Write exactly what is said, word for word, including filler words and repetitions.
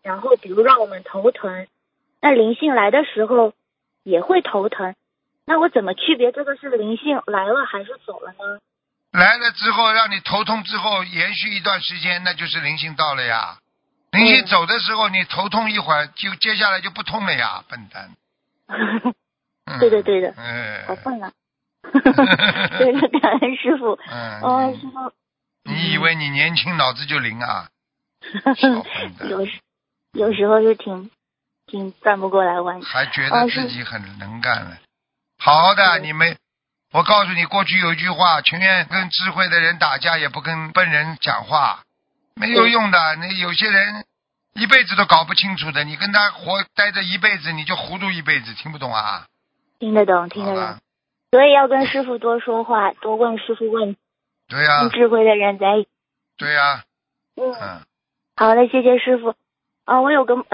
然后比如让我们头疼，那灵性来的时候也会头疼，那我怎么区别这个是灵性来了还是走了呢？ 来了之后让你头痛之后延续一段时间，那就是灵性到了呀。灵性走的时候你头痛一会儿，就接下来就不痛了呀，笨蛋。 嗯、对的对的， 嗯、 好笨啊。对的，感恩师傅。 嗯， 哦，师傅。 你以为你年轻脑子就灵啊？小笨蛋。 有时有时候是挺挺转不过来弯， 还觉得自己很能干了。好好的，你们，我告诉你，过去有一句话，情愿跟智慧的人打架，也不跟笨人讲话，没有用的。那有些人一辈子都搞不清楚的，你跟他活待着一辈子，你就糊涂一辈子，听不懂啊？ 听得懂，听得懂。所以要跟师傅多说话，多问师傅问题。 对呀、啊。 跟智慧的人在一起。 对呀、啊。 嗯。 嗯。 好的，谢谢师傅。啊，我有个